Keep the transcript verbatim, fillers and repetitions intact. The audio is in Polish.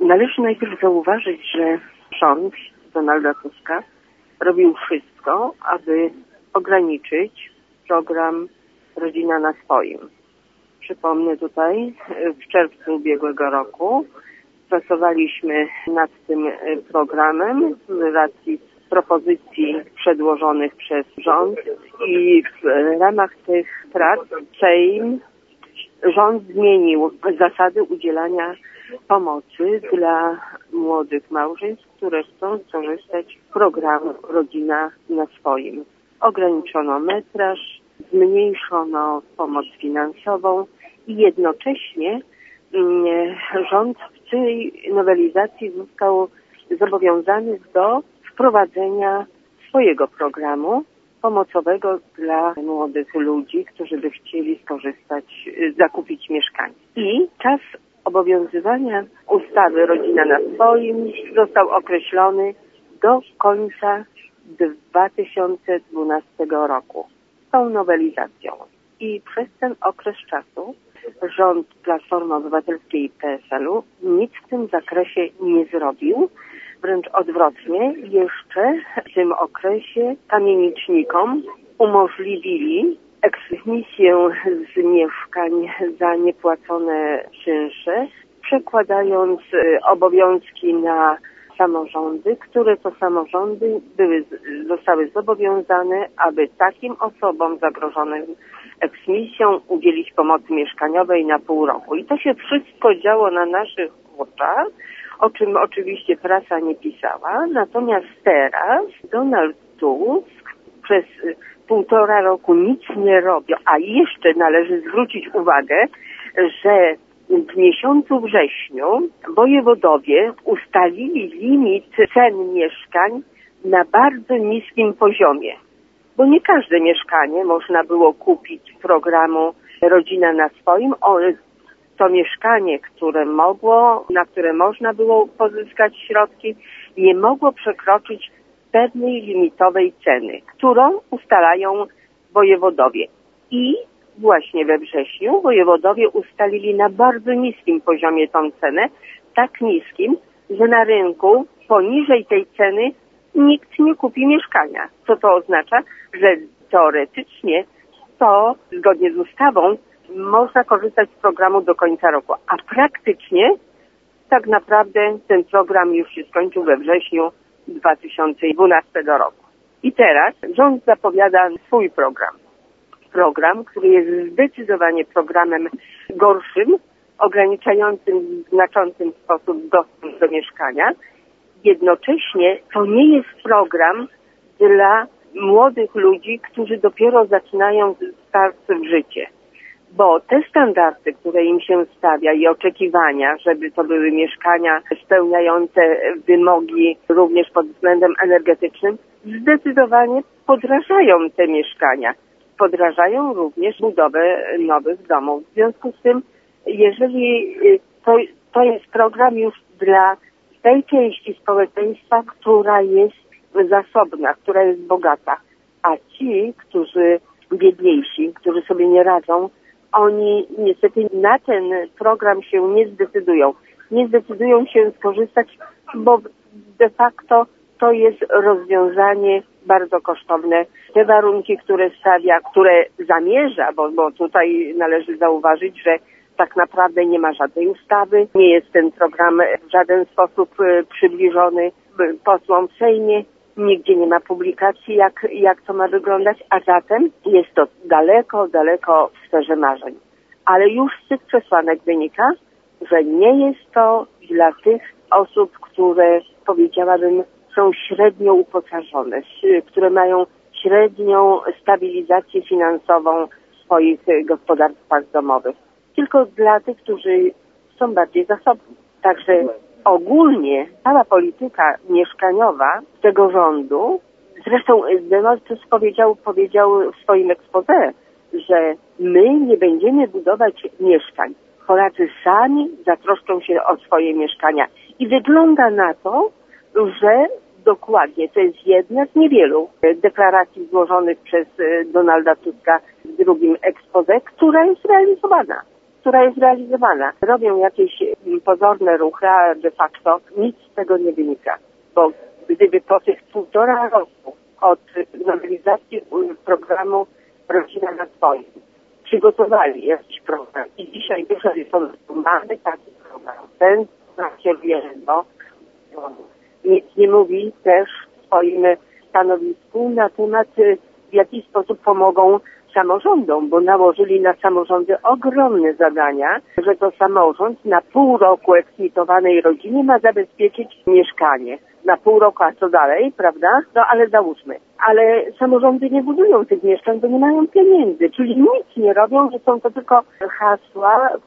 Należy najpierw zauważyć, że rząd Donalda Tuska robił wszystko, aby ograniczyć program Rodzina na swoim. Przypomnę tutaj, w czerwcu ubiegłego roku pracowaliśmy nad tym programem z racji propozycji przedłożonych przez rząd i w ramach tych prac Sejm, rząd zmienił zasady udzielania pomocy dla młodych małżeństw, które chcą skorzystać z programu Rodzina na swoim. Ograniczono metraż, zmniejszono pomoc finansową i jednocześnie rząd w tej nowelizacji został zobowiązany do wprowadzenia swojego programu pomocowego dla młodych ludzi, którzy by chcieli skorzystać, zakupić mieszkanie. I czas obowiązywania ustawy Rodzina na swoim został określony do końca dwa tysiące dwunastego roku tą nowelizacją. I przez ten okres czasu rząd Platformy Obywatelskiej i P S L u nic w tym zakresie nie zrobił. Wręcz odwrotnie, jeszcze w tym okresie kamienicznikom umożliwili eksmisję z mieszkań za niepłacone czynsze, przekładając obowiązki na samorządy, które to samorządy były, zostały zobowiązane, aby takim osobom zagrożonym eksmisją udzielić pomocy mieszkaniowej na pół roku. I to się wszystko działo na naszych oczach, o czym oczywiście prasa nie pisała. Natomiast teraz Donald Tusk przez półtora roku nic nie robi, a jeszcze należy zwrócić uwagę, że w miesiącu wrześniu wojewodowie ustalili limit cen mieszkań na bardzo niskim poziomie, bo nie każde mieszkanie można było kupić z programu Rodzina na swoim. To mieszkanie, które mogło, na które można było pozyskać środki, nie mogło przekroczyć pewnej limitowej ceny, którą ustalają wojewodowie. I właśnie we wrześniu wojewodowie ustalili na bardzo niskim poziomie tą cenę, tak niskim, że na rynku poniżej tej ceny nikt nie kupi mieszkania. Co to oznacza? Że teoretycznie to zgodnie z ustawą można korzystać z programu do końca roku, a praktycznie tak naprawdę ten program już się skończył we wrześniu dwa tysiące dwunastego roku. I teraz rząd zapowiada swój program. Program, który jest zdecydowanie programem gorszym, ograniczającym w znaczącym sposób dostęp do mieszkania. Jednocześnie to nie jest program dla młodych ludzi, którzy dopiero zaczynają start w życie. Bo te standardy, które im się stawia i oczekiwania, żeby to były mieszkania spełniające wymogi również pod względem energetycznym, zdecydowanie podrażają te mieszkania. Podrażają również budowę nowych domów. W związku z tym, jeżeli to, to jest program już dla tej części społeczeństwa, która jest zasobna, która jest bogata, a ci, którzy biedniejsi, którzy sobie nie radzą, oni niestety na ten program się nie zdecydują. Nie zdecydują się skorzystać, bo de facto to jest rozwiązanie bardzo kosztowne. Te warunki, które stawia, które zamierza, bo, bo tutaj należy zauważyć, że tak naprawdę nie ma żadnej ustawy, nie jest ten program w żaden sposób przybliżony posłom w Sejmie, nigdzie nie ma publikacji, jak, jak to ma wyglądać, a zatem jest to daleko, daleko w sferze marzeń. Ale już z tych przesłanek wynika, że nie jest to dla tych osób, które, powiedziałabym, są średnio uposażone, które mają średnią stabilizację finansową w swoich gospodarstwach domowych. Tylko dla tych, którzy są bardziej zasobni. Także ogólnie cała polityka mieszkaniowa tego rządu, zresztą Donald Tusk powiedział, powiedział w swoim exposé, że my nie będziemy budować mieszkań. Polacy sami zatroszczą się o swoje mieszkania. I wygląda na to, że dokładnie to jest jedna z niewielu deklaracji złożonych przez Donalda Tuska w drugim exposé, która jest realizowana. która jest realizowana. Robią jakieś pozorne ruchy, a de facto nic z tego nie wynika. Bo gdyby po tych półtora roku od nowelizacji programu Rodzina na swoim przygotowali jakiś program i dzisiaj wyszedł pomysł, mamy taki program, ten nakierujemy do nic nie mówi też w swoim stanowisku na temat, w jaki sposób pomogą samorządom, bo nałożyli na samorządy ogromne zadania, że to samorząd na pół roku eksmitowanej rodzinie ma zabezpieczyć mieszkanie. Na pół roku, a co dalej, prawda? No ale załóżmy. Ale samorządy nie budują tych mieszkań, bo nie mają pieniędzy, czyli nic nie robią, że są to tylko hasła,